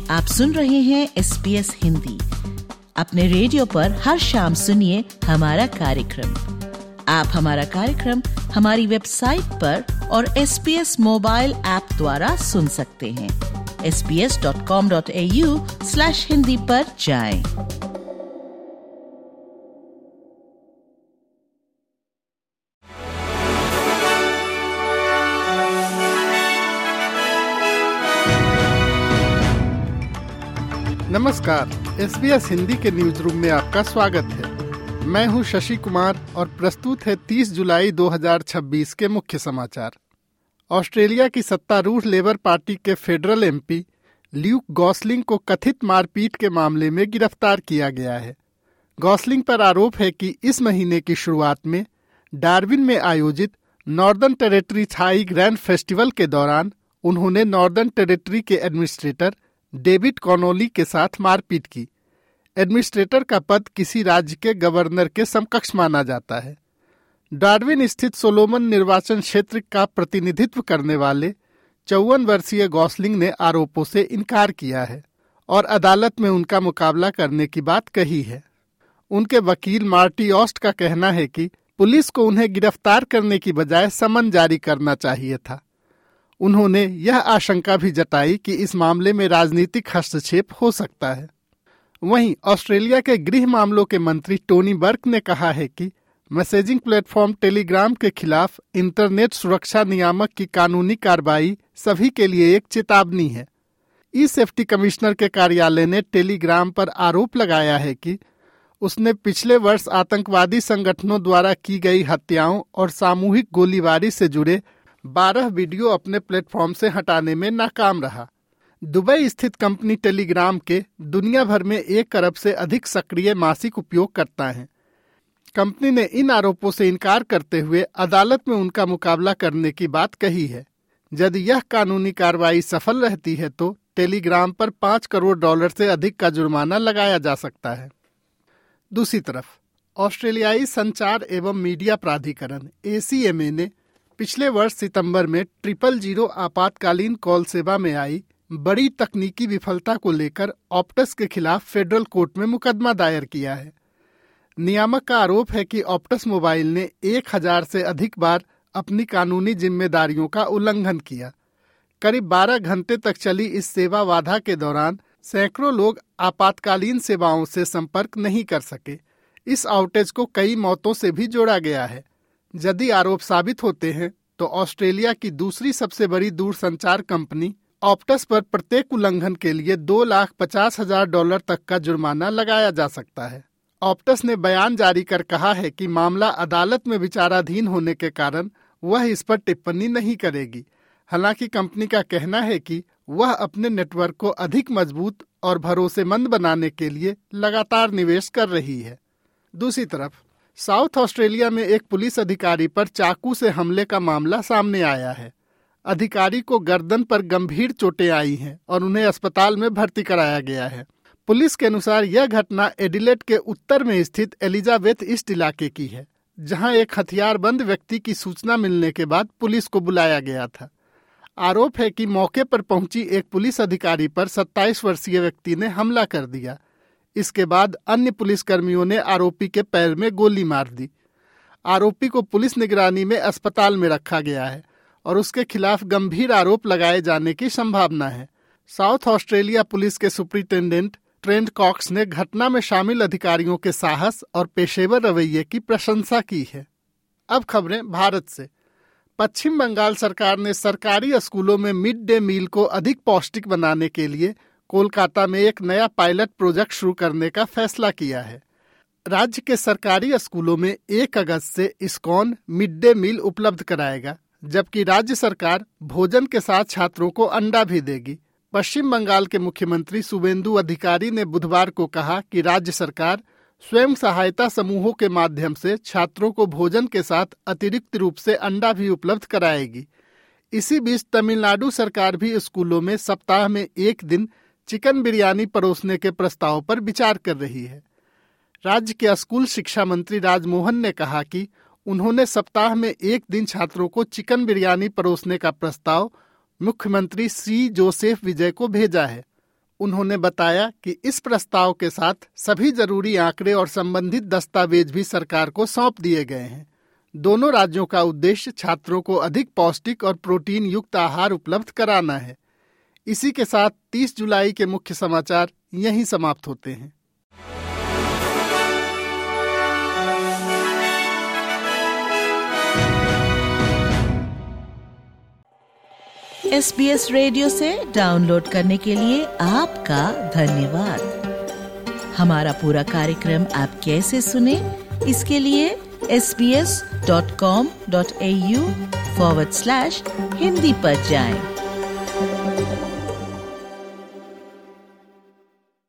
आप सुन रहे हैं SBS हिंदी। अपने रेडियो पर हर शाम सुनिए हमारा कार्यक्रम। आप हमारा कार्यक्रम हमारी वेबसाइट पर और SBS मोबाइल ऐप द्वारा सुन सकते हैं। sbs.com.au/hindi पर जाएं। नमस्कार, SBS हिंदी के न्यूज रूम में आपका स्वागत है। मैं हूं शशि कुमार और प्रस्तुत है 30 जुलाई 2026 के मुख्य समाचार। ऑस्ट्रेलिया की सत्तारूढ़ लेबर पार्टी के फेडरल एमपी ल्यूक गॉसलिंग को कथित मारपीट के मामले में गिरफ्तार किया गया है। गॉसलिंग पर आरोप है कि इस महीने की शुरुआत में डार्विन में आयोजित Northern Territory Thai Grand Festival के दौरान उन्होंने नॉर्दर्न टेरिटरी के एडमिनिस्ट्रेटर डेविड कॉनोली के साथ मारपीट की। एडमिनिस्ट्रेटर का पद किसी राज्य के गवर्नर के समकक्ष माना जाता है। डार्विन स्थित सोलोमन निर्वाचन क्षेत्र का प्रतिनिधित्व करने वाले 54 वर्षीय गॉसलिंग ने आरोपों से इनकार किया है और अदालत में उनका मुकाबला करने की बात कही है। उनके वकील मार्टी ऑस्ट का कहना है कि पुलिस को उन्हें गिरफ्तार करने की बजाय समन जारी करना चाहिए था। उन्होंने यह आशंका भी जताई कि इस मामले में राजनीतिक हस्तक्षेप हो सकता है। वहीं ऑस्ट्रेलिया के गृह मामलों के मंत्री टोनी बर्क ने कहा है कि मैसेजिंग प्लेटफॉर्म टेलीग्राम के खिलाफ इंटरनेट सुरक्षा नियामक की कानूनी कार्रवाई सभी के लिए एक चेतावनी है। ई सेफ्टी कमिश्नर के कार्यालय ने टेलीग्राम पर आरोप लगाया है कि उसने पिछले वर्ष आतंकवादी संगठनों द्वारा की गई हत्याओं और सामूहिक गोलीबारी से जुड़े 12 वीडियो अपने प्लेटफॉर्म से हटाने में नाकाम रहा। दुबई स्थित कंपनी टेलीग्राम के दुनिया भर में 1 अरब से अधिक सक्रिय मासिक उपयोगकर्ता हैं। कंपनी ने इन आरोपों से इनकार करते हुए अदालत में उनका मुकाबला करने की बात कही है। यदि यह कानूनी कार्रवाई सफल रहती है तो टेलीग्राम पर $5 करोड़ से अधिक का जुर्माना लगाया जा सकता है। दूसरी तरफ ऑस्ट्रेलियाई संचार एवं मीडिया प्राधिकरण ACMA ने पिछले वर्ष सितंबर में 000 आपातकालीन कॉल सेवा में आई बड़ी तकनीकी विफलता को लेकर ऑप्टस के खिलाफ फेडरल कोर्ट में मुकदमा दायर किया है। नियामक का आरोप है कि ऑप्टस मोबाइल ने 1000 से अधिक बार अपनी कानूनी जिम्मेदारियों का उल्लंघन किया। करीब 12 घंटे तक चली इस सेवा बाधा के दौरान सैकड़ों लोग आपातकालीन सेवाओं से संपर्क नहीं कर सके। इस आउटेज को कई मौतों से भी जोड़ा गया है। यदि आरोप साबित होते हैं तो ऑस्ट्रेलिया की दूसरी सबसे बड़ी दूरसंचार कंपनी ऑप्टस पर प्रत्येक उल्लंघन के लिए $250,000 तक का जुर्माना लगाया जा सकता है। ऑप्टस ने बयान जारी कर कहा है कि मामला अदालत में विचाराधीन होने के कारण वह इस पर टिप्पणी नहीं करेगी। हालांकि कंपनी का कहना है कि वह अपने नेटवर्क को अधिक मजबूत और भरोसेमंद बनाने के लिए लगातार निवेश कर रही है। दूसरी तरफ साउथ ऑस्ट्रेलिया में एक पुलिस अधिकारी पर चाकू से हमले का मामला सामने आया है। अधिकारी को गर्दन पर गंभीर चोटें आई हैं और उन्हें अस्पताल में भर्ती कराया गया है। पुलिस के अनुसार यह घटना एडिलेड के उत्तर में स्थित एलिजाबेथ ईस्ट इलाके की है, जहां एक हथियारबंद व्यक्ति की सूचना मिलने के बाद पुलिस को बुलाया गया था। आरोप है कि मौके पर पहुंची एक पुलिस अधिकारी पर 27 वर्षीय व्यक्ति ने हमला कर दिया। इसके बाद अन्य पुलिसकर्मियों ने आरोपी के पैर में गोली मार दी। आरोपी को पुलिस निगरानी में अस्पताल में रखा गया है और उसके खिलाफ गंभीर आरोप लगाए जाने की संभावना है। साउथ ऑस्ट्रेलिया पुलिस के सुपरिटेंडेंट ट्रेंट कॉक्स ने घटना में शामिल अधिकारियों के साहस और पेशेवर रवैये की प्रशंसा की है। अब खबरें भारत से। पश्चिम बंगाल सरकार ने सरकारी स्कूलों में मिड डे मील को अधिक पौष्टिक बनाने के लिए कोलकाता में एक नया पायलट प्रोजेक्ट शुरू करने का फैसला किया है। राज्य के सरकारी स्कूलों में 1 अगस्त से इस्कॉन मिड डे मील उपलब्ध कराएगा, जबकि राज्य सरकार भोजन के साथ छात्रों को अंडा भी देगी। पश्चिम बंगाल के मुख्यमंत्री शुभेंदु अधिकारी ने बुधवार को कहा कि राज्य सरकार स्वयं सहायता समूहों के माध्यम से छात्रों को भोजन के साथ अतिरिक्त रूप से अंडा भी उपलब्ध कराएगी। इसी बीच तमिलनाडु सरकार भी स्कूलों में सप्ताह में 1 दिन चिकन बिरयानी परोसने के प्रस्ताव पर विचार कर रही है। राज्य के स्कूल शिक्षा मंत्री राजमोहन ने कहा कि उन्होंने सप्ताह में 1 दिन छात्रों को चिकन बिरयानी परोसने का प्रस्ताव मुख्यमंत्री सी जोसेफ विजय को भेजा है। उन्होंने बताया कि इस प्रस्ताव के साथ सभी जरूरी आंकड़े और संबंधित दस्तावेज भी सरकार को सौंप दिए गए हैं। दोनों राज्यों का उद्देश्य छात्रों को अधिक पौष्टिक और प्रोटीन युक्त आहार उपलब्ध कराना है। इसी के साथ 30 जुलाई के मुख्य समाचार यहीं समाप्त होते हैं। SBS रेडियो से डाउनलोड करने के लिए आपका धन्यवाद। हमारा पूरा कार्यक्रम आप कैसे सुने, इसके लिए sbs.com.au/hindi पर जाएं।